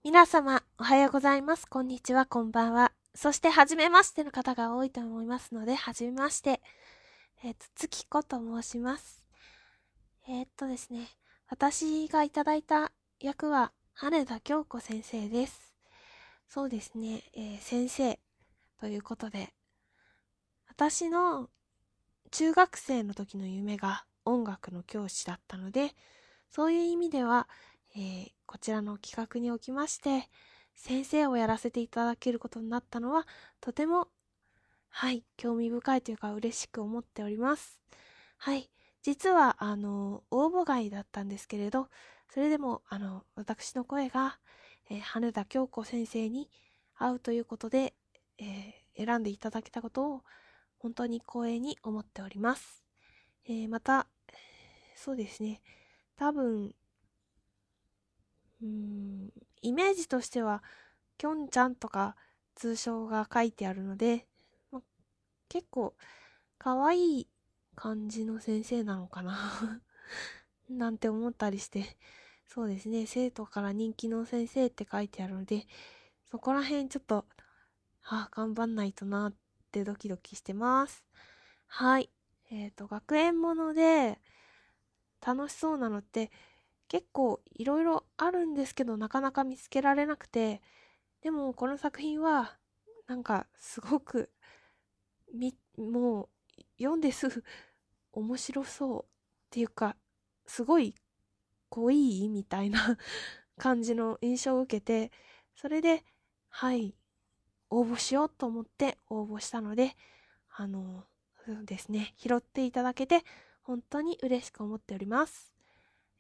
皆様、おはようございます。こんにちは、こんばんは。そして、はじめましての方が多いと思いますので、はじめまして。月子と申します。ですね、私がいただいた役は、羽田京子先生です。そうですね、先生ということで、私の中学生の時の夢が音楽の教師だったので、そういう意味では、こちらの企画におきまして、先生をやらせていただけることになったのは、とても、はい、興味深いというか嬉しく思っております。はい、実は、応募外だったんですけれど、それでも、私の声が、羽田京子先生に会うということで、選んでいただけたことを、本当に光栄に思っております。また、そうですね、多分、うーん、イメージとしては、きょんちゃんとか通称が書いてあるので、ま、結構可愛い感じの先生なのかななんて思ったりして、そうですね、生徒から人気の先生って書いてあるので、そこら辺ちょっと、頑張んないとなってドキドキしてます。はい。学園もので楽しそうなのって結構いろいろあるんですけど、なかなか見つけられなくて、でもこの作品はなんかすごくもう読んですぐ面白そうっていうか、すごい濃いみたいな感じの印象を受けて、それで、はい、応募しようと思って応募したので、そうですね、拾っていただけて本当に嬉しく思っております。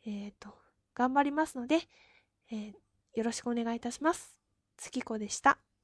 頑張りますので、えーよろしくお願いいたします。月子でした。